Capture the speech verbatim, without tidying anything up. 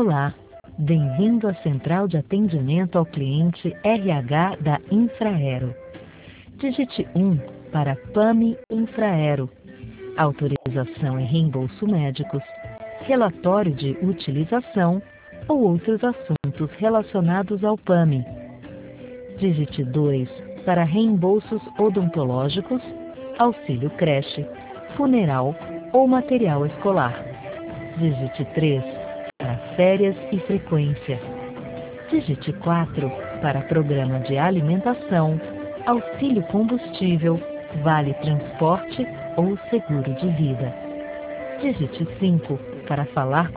Olá, bem-vindo à Central de Atendimento ao Cliente R H da Infraero. Digite um para PAMI Infraero, autorização e reembolso médicos, relatório de utilização ou outros assuntos relacionados ao PAMI. Digite dois para reembolsos odontológicos, auxílio creche, funeral ou material escolar. Digite três para férias e frequência. Digite quatro para programa de alimentação, auxílio combustível, vale transporte ou seguro de vida. Digite cinco para falar com